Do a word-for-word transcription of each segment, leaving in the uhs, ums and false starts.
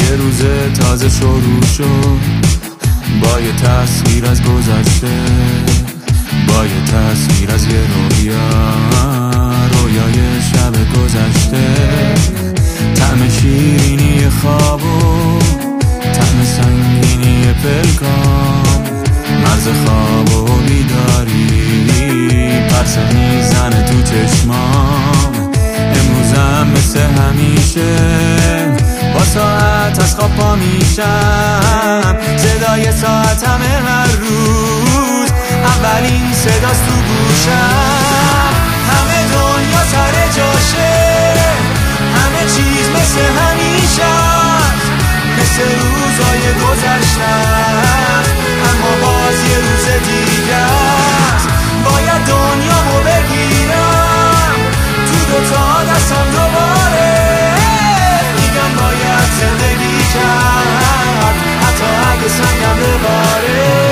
یه روز تازه شروع شد با یه تصویر از گذشته، با یه تصویر از یه رویا، رویای شب گذشته. طعم شیرینی خواب و طعم سنگینی پلکان، مرز خواب و بیداری پرسه میزنه تو چشمام. امروزم مثل همیشه با ساعت از خواب پا میشم، صدای ساعتم هر روز اولین صداست تو گوشم. همه دنیا سر جاشه، همه چیز مثل همیشه، مثل روزای گذشتم، اما باز یه روز دیگه است. باید دنیامو بگیرم تو دوتا دستم دوباره، میگم باید زندگی کرد حتی اگه سنگم بباره.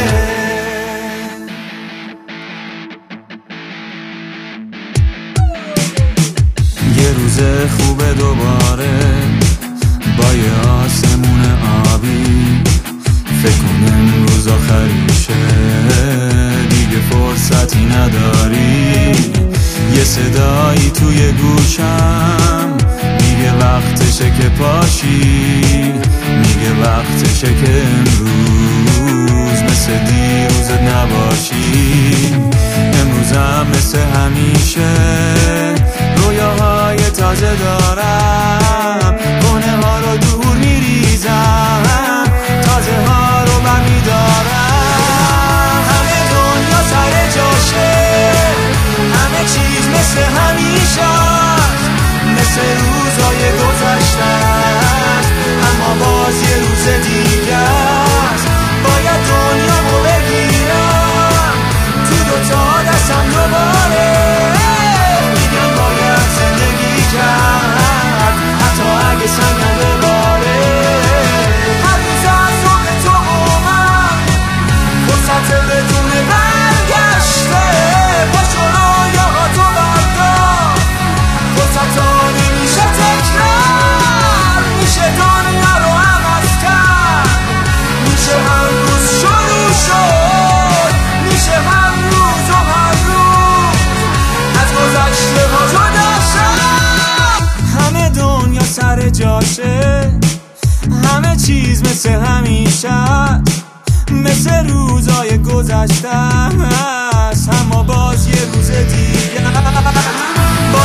یه روز خوبه دوباره با یه آسمون آبی، فکر کنم امروز آخریشه، دیگه فرصتی نداری. یه صدایی توی گوشم میگه وقتشه که پاشی، میگه وقتشه که امروز مثل دیروزت نباشی. امروزم مثل همیشه رویاهای تازه دارم، خونه ها رو دور میریزم، تازه ها رو برمیدارم. همه دنیا سر جاشه، همه چیز مثل همیشه، مثل روزای گذشتن، اما باز یه روز دیگه است. باید دنیامو بگیرم تو دوتا دستم دوباره، میگم باید زندگی کرد حتی اگه سنگم بباره. هر روز از صبح تو اومد فرصت بدون برگشته، با شنایا تو بردار فرصت ها نمیشه تکرار، میشه دنیا رو عوض کرد، میشه هر روز شروع شد، میشه هر روز و هر روز از گذشته ها جدا شد. همه دنیا سر جاشه، همه چیز مثل همیشه، مثل روزای گذشته است، اما باز یه روز دیگه.